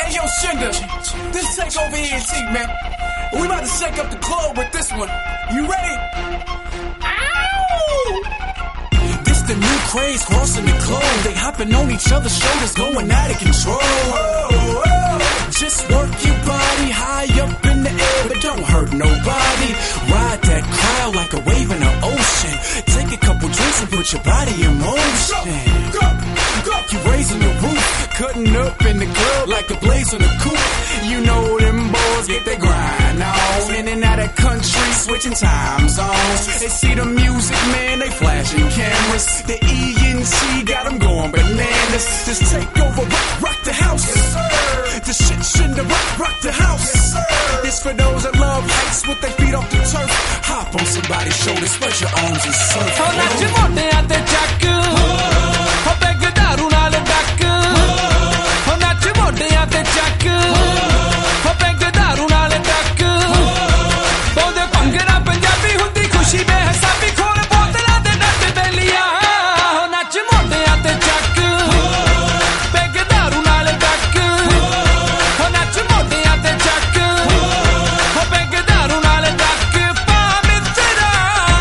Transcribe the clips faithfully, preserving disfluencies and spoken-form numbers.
Hey, yo, Shinda, this takeover E N T, man. We about to shake up the globe with this one. You ready? Ow! This the new craze crossing the globe. They hopping on each other's shoulders, going out of control. Oh, oh. Just work your body high up in the air, but don't hurt nobody. Ride that crowd like a wave in the ocean. Take a couple drinks and put your body in motion. Go, go, go. You raising the roof, cutting up in the club like a blaze on a coupe. You know them boys get their grind on. In and out of country, switching time zones. They see the music, man, they flashing cameras. The E N T got them going bananas. Just take over, rock, rock the house. Yes, sir. The shit shouldn't rock, rock the house. Yes, sir. This for those that love heights with their feet off the turf. Hop on somebody's shoulders, spread your arms and surf. Oh, nacci motte a te jack. Oh, beg daru naal duck. Oh, nacci motte a te jack. Oh, beg daru naal duck. Bode pangra Punjabi hundi khushi behisabi khol botla de nat beliya. Oh, nacci motte a te jack. Beg daru naal duck. Oh, nacci motte a te jack. Oh, beg daru naal duck. Pa mitra.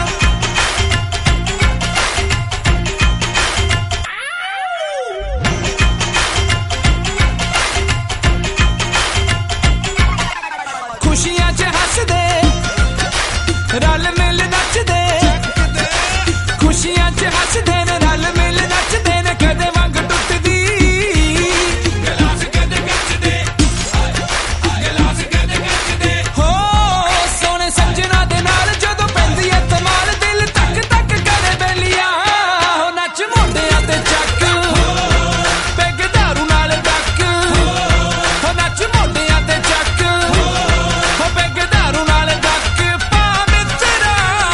खुशियां च हसदे रल मिल नचदे खुशियां च हसदे ने रल मिल नचदे ने कदे वंग टुटदी गलास कदे गचदे गलास कदे गचदे हो सोने सजना दे नाल जदों पैंदी ऐ तमाल दिल तक तक करे बेलिया हो नच मोंडियां ते चक पैग दारू नाल डक हो नच मोंडियां ते चक हो पैग दारू नाल डक पा मित्रा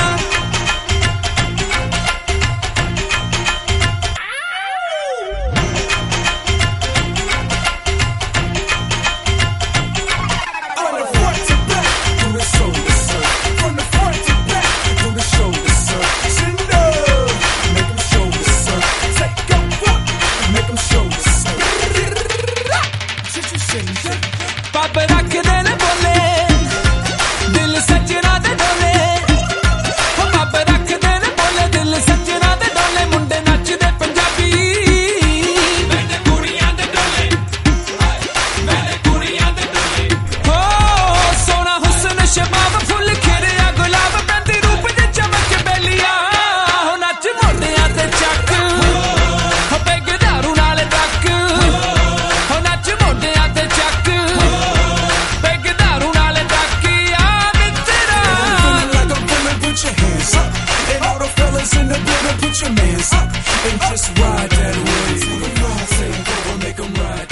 On the front to back, do the shoulder surf. From the front to back, do the shoulder surf. Shinda, make them shoulder surf. Take a walk, make them shoulder surf. Shit, you Shinda. पब रखदे ने बोले दिल सजना दे डोले हो pub रखदे ने बोले दिल सजना दे डोले मुंडे नचदे पंजाबी मैंने कुड़ियां दे डोले मैंने कुड़ियां दे डोले हो सोना हुस्न शबाब फुल खिरिया गुलाब पैंदी रूप च चमक बेलिया हो नच मोंडियां ते चक हो पैग दारू नाल डक हो नच मोंडियां ते चक पैग दारू नाल डक आ मित्रा Like I'm feeling, put your hands up. And all the fellas in the building, put your mans up. And just ride that wave. Take over, make them ride.